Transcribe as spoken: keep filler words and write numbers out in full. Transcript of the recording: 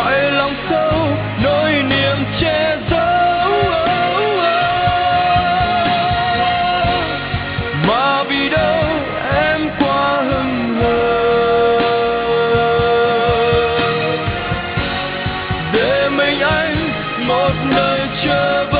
tại lòng sâu nỗi niềm che giấu, mà vì đâu em quá hững hờ để mình anh một đời chờ.